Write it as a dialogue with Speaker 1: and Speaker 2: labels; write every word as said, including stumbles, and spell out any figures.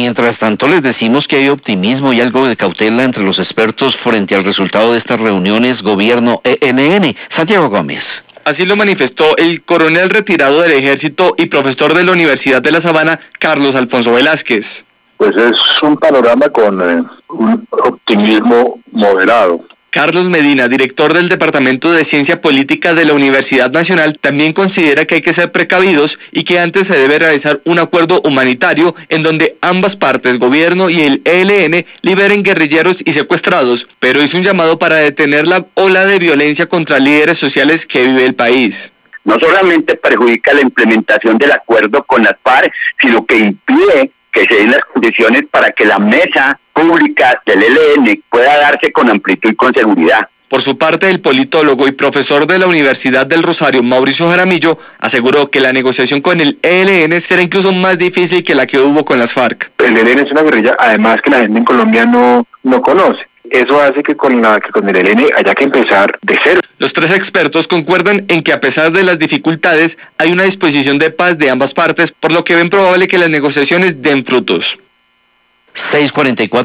Speaker 1: Mientras tanto, les decimos que hay optimismo y algo de cautela entre los expertos frente al resultado de estas reuniones gobierno-E L N. Santiago Gómez.
Speaker 2: Así lo manifestó el coronel retirado del Ejército y profesor de la Universidad de La Sabana, Carlos Alfonso Velázquez.
Speaker 3: Pues es un panorama con eh, un optimismo moderado.
Speaker 2: Carlos Medina, director del Departamento de Ciencia Política de la Universidad Nacional, también considera que hay que ser precavidos y que antes se debe realizar un acuerdo humanitario en donde ambas partes, gobierno y el E L N, liberen guerrilleros y secuestrados, pero hizo un llamado para detener la ola de violencia contra líderes sociales que vive el país.
Speaker 4: No solamente perjudica la implementación del acuerdo con las FARC, sino que impide que se den las condiciones para que la mesa pública del E L N pueda darse con amplitud y con seguridad.
Speaker 2: Por su parte, el politólogo y profesor de la Universidad del Rosario, Mauricio Jaramillo, aseguró que la negociación con el E L N será incluso más difícil que la que hubo con las FARC.
Speaker 3: El E L N es una guerrilla, además, que la gente en Colombia no, no conoce. Eso hace que con, la, que con el E L N haya que empezar de cero.
Speaker 2: Los tres expertos concuerdan en que a pesar de las dificultades, hay una disposición de paz de ambas partes, por lo que ven probable que las negociaciones den frutos.
Speaker 1: seis cuarenta y cuatro